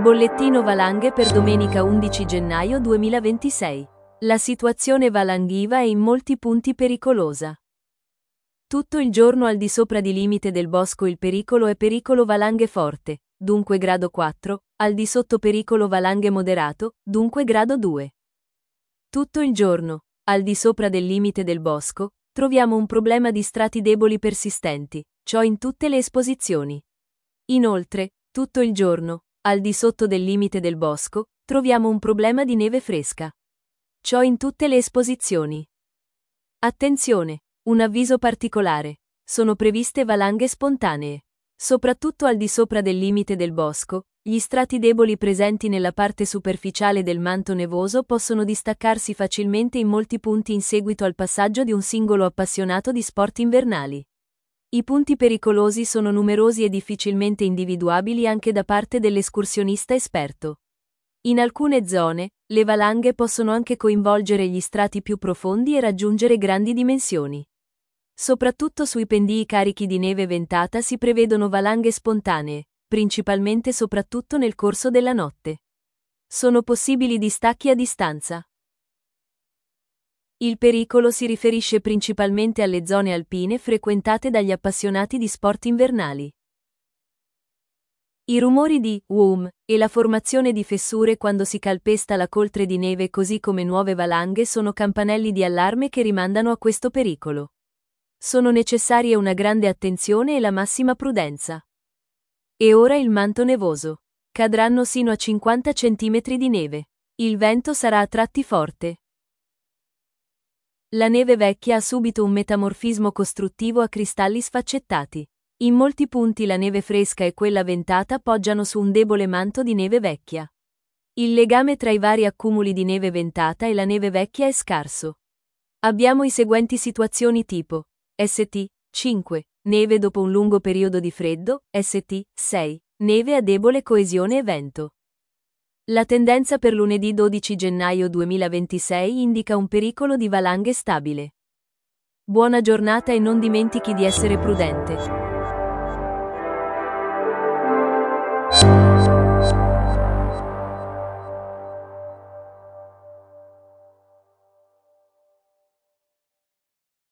Bollettino valanghe per domenica 11 gennaio 2026. La situazione valanghiva è in molti punti pericolosa. Tutto il giorno al di sopra di limite del bosco il pericolo è pericolo valanghe forte, dunque grado 4, al di sotto pericolo valanghe moderato, dunque grado 2. Tutto il giorno, al di sopra del limite del bosco, troviamo un problema di strati deboli persistenti, ciò in tutte le esposizioni. Inoltre, tutto il giorno, al di sotto del limite del bosco, troviamo un problema di neve fresca. Ciò in tutte le esposizioni. Attenzione! Un avviso particolare. Sono previste valanghe spontanee. Soprattutto al di sopra del limite del bosco, gli strati deboli presenti nella parte superficiale del manto nevoso possono distaccarsi facilmente in molti punti in seguito al passaggio di un singolo appassionato di sport invernali. I punti pericolosi sono numerosi e difficilmente individuabili anche da parte dell'escursionista esperto. In alcune zone, le valanghe possono anche coinvolgere gli strati più profondi e raggiungere grandi dimensioni. Soprattutto sui pendii carichi di neve ventata si prevedono valanghe spontanee, principalmente soprattutto nel corso della notte. Sono possibili distacchi a distanza. Il pericolo si riferisce principalmente alle zone alpine frequentate dagli appassionati di sport invernali. I rumori di WUM e la formazione di fessure quando si calpesta la coltre di neve così come nuove valanghe sono campanelli di allarme che rimandano a questo pericolo. Sono necessarie una grande attenzione e la massima prudenza. E ora il manto nevoso. Cadranno sino a 50 cm di neve. Il vento sarà a tratti forte. La neve vecchia ha subito un metamorfismo costruttivo a cristalli sfaccettati. In molti punti la neve fresca e quella ventata poggiano su un debole manto di neve vecchia. Il legame tra i vari accumuli di neve ventata e la neve vecchia è scarso. Abbiamo i seguenti situazioni tipo: St. 5. Neve dopo un lungo periodo di freddo, St. 6. Neve a debole coesione e vento. La tendenza per lunedì 12 gennaio 2026 indica un pericolo di valanghe stabile. Buona giornata e non dimentichi di essere prudente.